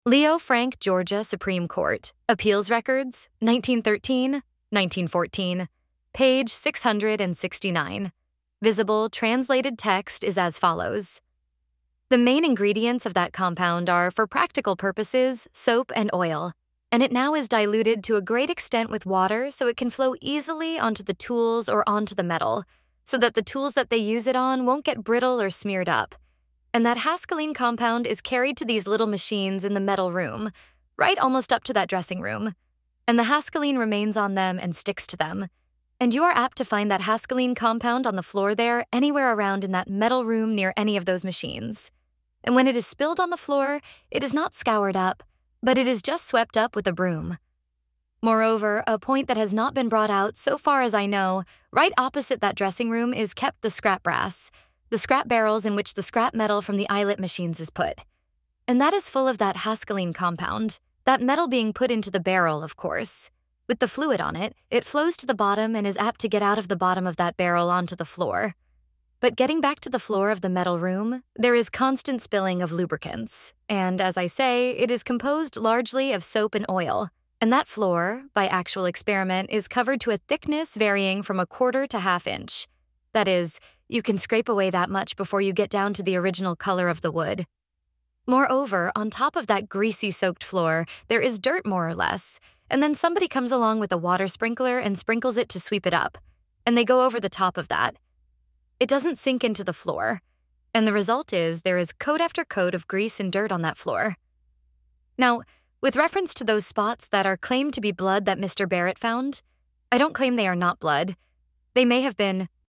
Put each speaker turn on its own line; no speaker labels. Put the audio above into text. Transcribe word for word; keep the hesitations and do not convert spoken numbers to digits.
Leo Frank, Georgia Supreme Court, Appeals Records, nineteen thirteen, nineteen fourteen, page six hundred sixty-nine. Visible translated text is as follows. The main ingredients of that compound are, for practical purposes, soap and oil, and it now is diluted to a great extent with water so it can flow easily onto the tools or onto the metal, so that the tools that they use it on won't get brittle or smeared up. And that Haskellene compound is carried to these little machines in the metal room, right almost up to that dressing room. And the Haskellene remains on them and sticks to them. And you are apt to find that Haskellene compound on the floor there anywhere around in that metal room near any of those machines. And when it is spilled on the floor, it is not scoured up, but it is just swept up with a broom. Moreover, a point that has not been brought out so far as I know, right opposite that dressing room is kept the scrap brass, the scrap barrels in which the scrap metal from the eyelet machines is put. And that is full of that Haskellene compound, that metal being put into the barrel, of course. With the fluid on it, it flows to the bottom and is apt to get out of the bottom of that barrel onto the floor. But getting back to the floor of the metal room, there is constant spilling of lubricants, and as I say, it is composed largely of soap and oil, and that floor, by actual experiment, is covered to a thickness varying from a quarter to half inch. That is, you can scrape away that much before you get down to the original color of the wood. Moreover, on top of that greasy-soaked floor, there is dirt more or less, and then somebody comes along with a water sprinkler and sprinkles it to sweep it up, and they go over the top of that. It doesn't sink into the floor, and the result is there is coat after coat of grease and dirt on that floor. Now, with reference to those spots that are claimed to be blood that Mister Barrett found, I don't claim they are not blood. They may have been